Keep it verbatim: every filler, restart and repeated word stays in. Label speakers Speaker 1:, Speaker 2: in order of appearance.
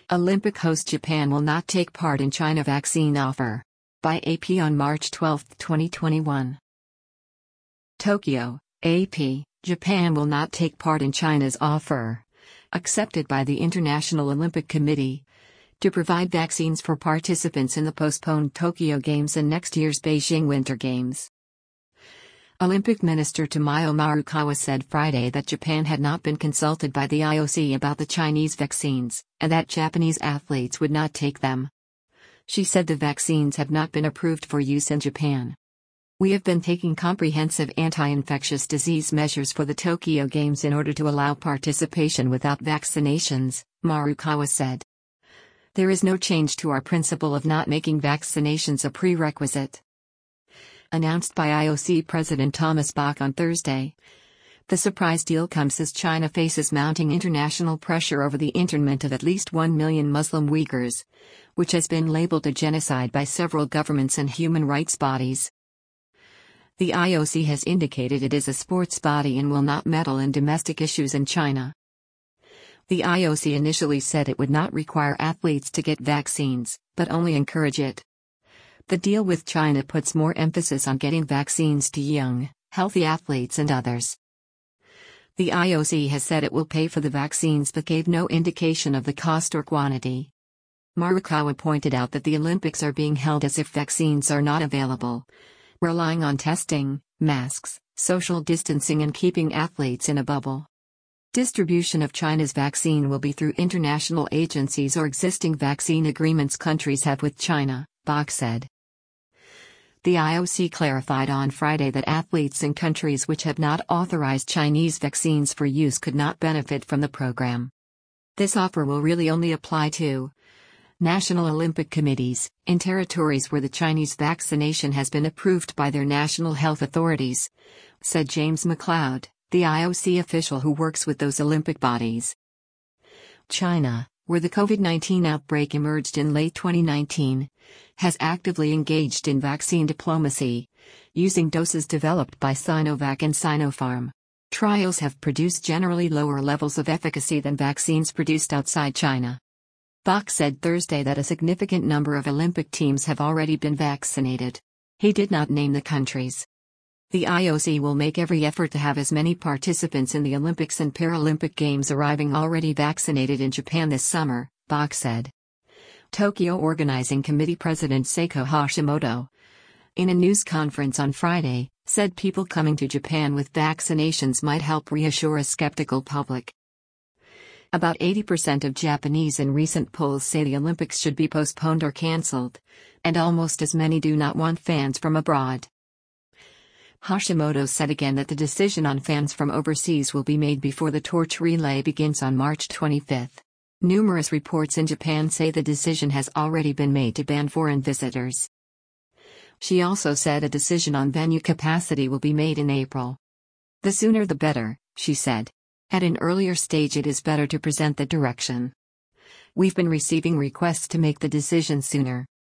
Speaker 1: Olympic host Japan will not take part in China vaccine offer. By A P on March twelfth, twenty twenty-one. Tokyo, A P, Japan will not take part in China's offer, accepted by the International Olympic Committee, to provide vaccines for participants in the postponed Tokyo Games and next year's Beijing Winter Games. Olympic Minister Tomoyo Marukawa said Friday that Japan had not been consulted by the I O C about the Chinese vaccines, and that Japanese athletes would not take them. She said the vaccines have not been approved for use in Japan. We have been taking comprehensive anti-infectious disease measures for the Tokyo Games in order to allow participation without vaccinations, Marukawa said. There is no change to our principle of not making vaccinations a prerequisite. Announced by I O C President Thomas Bach on Thursday. The surprise deal comes as China faces mounting international pressure over the internment of at least one million Muslim Uyghurs, which has been labeled a genocide by several governments and human rights bodies. The I O C has indicated it is a sports body and will not meddle in domestic issues in China. The I O C initially said it would not require athletes to get vaccines, but only encourage it. The deal with China puts more emphasis on getting vaccines to young, healthy athletes and others. The I O C has said it will pay for the vaccines but gave no indication of the cost or quantity. Marukawa pointed out that the Olympics are being held as if vaccines are not available, relying on testing, masks, social distancing and keeping athletes in a bubble. Distribution of China's vaccine will be through international agencies or existing vaccine agreements countries have with China, Bach said. The I O C clarified on Friday that athletes in countries which have not authorized Chinese vaccines for use could not benefit from the program. This offer will really only apply to national Olympic committees in territories where the Chinese vaccination has been approved by their national health authorities, said James McLeod, the I O C official who works with those Olympic bodies. China, where the COVID nineteen outbreak emerged in late twenty nineteen, has actively engaged in vaccine diplomacy, using doses developed by Sinovac and Sinopharm. Trials have produced generally lower levels of efficacy than vaccines produced outside China. Bach said Thursday that a significant number of Olympic teams have already been vaccinated. He did not name the countries. The I O C will make every effort to have as many participants in the Olympics and Paralympic Games arriving already vaccinated in Japan this summer, Bach said. Tokyo Organizing Committee President Seiko Hashimoto, in a news conference on Friday, said people coming to Japan with vaccinations might help reassure a skeptical public. About eighty percent of Japanese in recent polls say the Olympics should be postponed or cancelled, and almost as many do not want fans from abroad. Hashimoto said again that the decision on fans from overseas will be made before the torch relay begins on March twenty-fifth. Numerous reports in Japan say the decision has already been made to ban foreign visitors. She also said a decision on venue capacity will be made in April. The sooner the better, she said. At an earlier stage it is better to present the direction. We've been receiving requests to make the decision sooner.